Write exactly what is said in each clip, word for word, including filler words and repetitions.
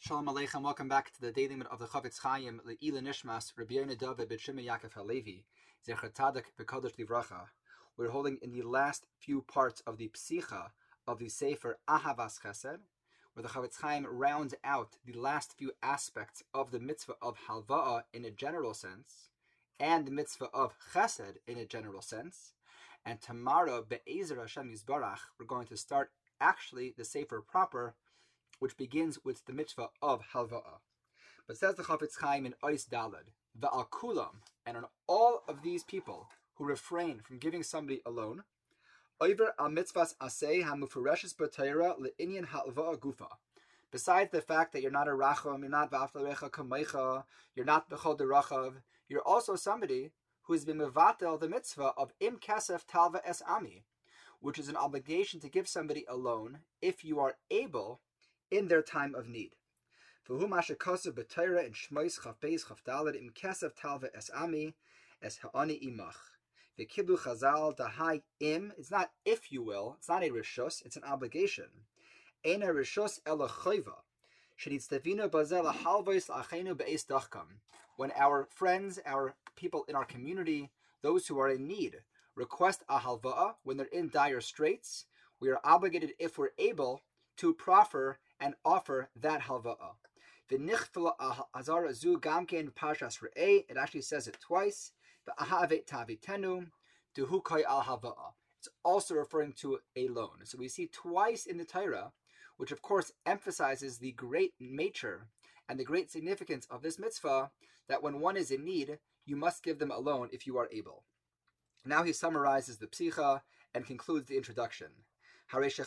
Shalom Aleichem, welcome back to the Daily Minute of the Chofetz Chaim, Le'ila Nishmas, Rabbi Yonah David ben Shimon Yaakov Halevi, Zecher Tzadik B'Kodesh Livracha. We're holding in the last few parts of the Psicha of the Sefer Ahavas Chesed, where the Chofetz Chaim rounds out the last few aspects of the mitzvah of Halva'ah in a general sense, and the mitzvah of Chesed in a general sense. And tomorrow, Be'ezer Hashem Yisbarach, we're going to start actually the Sefer proper, which begins with the mitzvah of Halva'ah. But says the Chofetz Chaim in Ois Daled, Va'al Kulam, and on all of these people who refrain from giving somebody a loan, Oiver al mitzvahs aseh hamufureshes b'Torah le'inyan halva'ah gufa. Besides the fact that you're not a racham, you're not v'afta l'recha kamecha, you're not b'chol derachav, you're also somebody who has been mevatel the mitzvah of im kesef talva es ami, which is an obligation to give somebody a loan if you are able in their time of need. V'hu ma shekosav b'Torah in Shmois chaf beis chaf daled im kesef talva es ami es ha'ani imach. The Kiblu Chazal, Dahai Im, it's not if you will, it's not a rishus, it's an obligation. Ein a rishus ela chayva. Shenitztevinu bazel halvos achenu be'es dachkam. When our friends, our people in our community, those who are in need, request a halva'ah, when they're in dire straits, we are obligated, if we're able, to proffer and offer that halva'ah. V'nichfel azar zu gamken parshas re'eh, it actually says it twice. It's also referring to a loan. So we see twice in the Torah, which of course emphasizes the great nature and the great significance of this mitzvah, that when one is in need, you must give them a loan if you are able. Now he summarizes the psicha and concludes the introduction. We had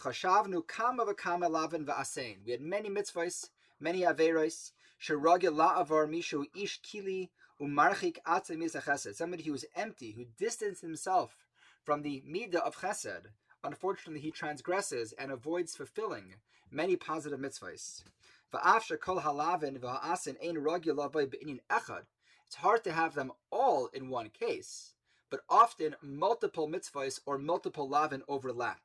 many mitzvahs, many averos, sheragil la'avar mishu ish kili, somebody who is empty, who distanced himself from the midah of chesed. Unfortunately, he transgresses and avoids fulfilling many positive mitzvahs. It's hard to have them all in one case, but often multiple mitzvahs or multiple lavin overlap.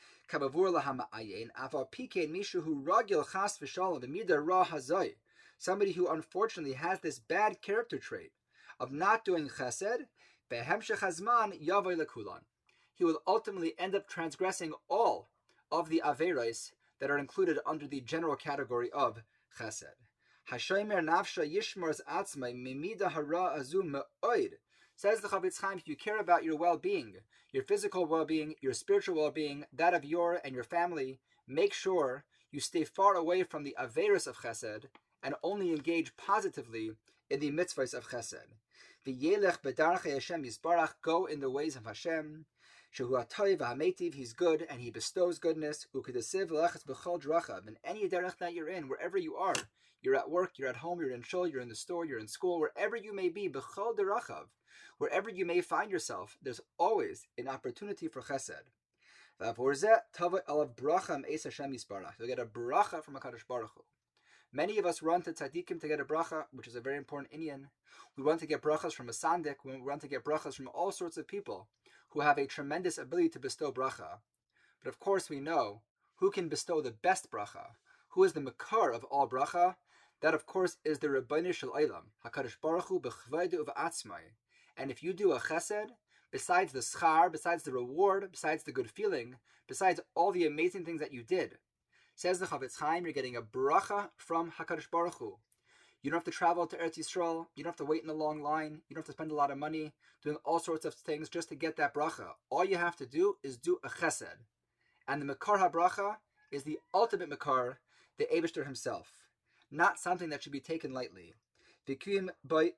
Somebody who unfortunately has this bad character trait of not doing chesed, behemshech hazman yavoy lekulan. He will ultimately end up transgressing all of the averos that are included under the general category of chesed. Hashomer nafsha yishmars atzmai mimida hara azu me'oid. Says the Chofetz Chaim, if you care about your well-being, your physical well-being, your spiritual well-being, that of your and your family, make sure you stay far away from the averos of chesed and only engage positively in the mitzvahs of chesed. V'yelech b'darchei Hashem Yisbarach, go in the ways of Hashem. Shehu hatoiv ha'metiv, he's good and he bestows goodness. U'kedesiv l'echas b'chol drachav, in any derech that you're in, wherever you are, you're at work, you're at home, you're in shul, you're in the store, you're in school, wherever you may be, b'chol derachav, wherever you may find yourself, there's always an opportunity for chesed. V'avor zeh tava alav bracha me'es Hashem Yisbarach, you'll get a bracha from HaKadosh Baruch Hu. Many of us run to tzaddikim to get a bracha, which is a very important inyan. We run to get brachas from a sandik. We run to get brachas from all sorts of people who have a tremendous ability to bestow bracha. But of course we know who can bestow the best bracha. Who is the makar of all bracha? That of course is the Rebbeinu Shel Olam, HaKadosh Baruch Hu b'chvaydu v'atzmai. And if you do a chesed, besides the schar, besides the reward, besides the good feeling, besides all the amazing things that you did, says the Chofetz Chaim, you're getting a bracha from HaKadosh Baruch Hu. You don't have to travel to Eretz Yisrael. You don't have to wait in a long line. You don't have to spend a lot of money doing all sorts of things just to get that bracha. All you have to do is do a chesed. And the Makar HaBracha is the ultimate Makar, the Eibishter himself. Not something that should be taken lightly. You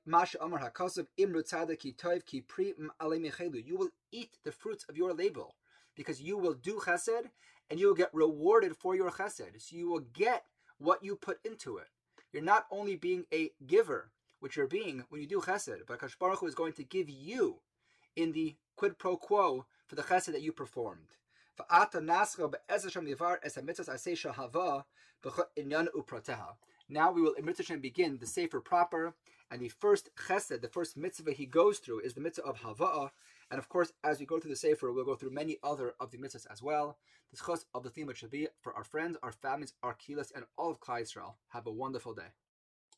will eat the fruits of your labor, because you will do chesed, and you will get rewarded for your chesed. So you will get what you put into it. You're not only being a giver, which you're being when you do chesed, but HaKadosh Baruch Hu is going to give you in the quid pro quo for the chesed that you performed. Now we will in Mitzvah Shem begin the Sefer proper, and the first chesed, the first mitzvah he goes through is the mitzvah of Hava'ah, And of course, as we go through the Sefer, we'll go through many other of the mitzvahs as well. The schos of the theme should be for our friends, our families, our kilas, and all of Klal Yisrael. Have a wonderful day.